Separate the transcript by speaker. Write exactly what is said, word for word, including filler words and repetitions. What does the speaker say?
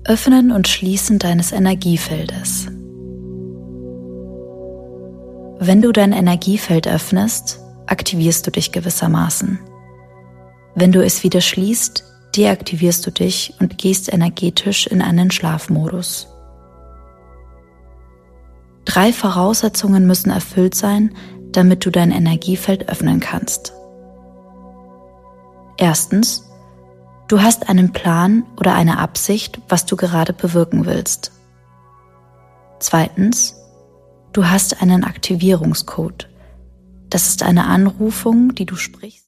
Speaker 1: Öffnen und Schließen deines Energiefeldes. Wenn du dein Energiefeld öffnest, aktivierst du dich gewissermaßen. Wenn du es wieder schließt, deaktivierst du dich und gehst energetisch in einen Schlafmodus. Drei Voraussetzungen müssen erfüllt sein, damit du dein Energiefeld öffnen kannst. Erstens, du hast einen Plan oder eine Absicht, was du gerade bewirken willst. Zweitens, du hast einen Aktivierungscode. Das ist eine Anrufung, die du sprichst.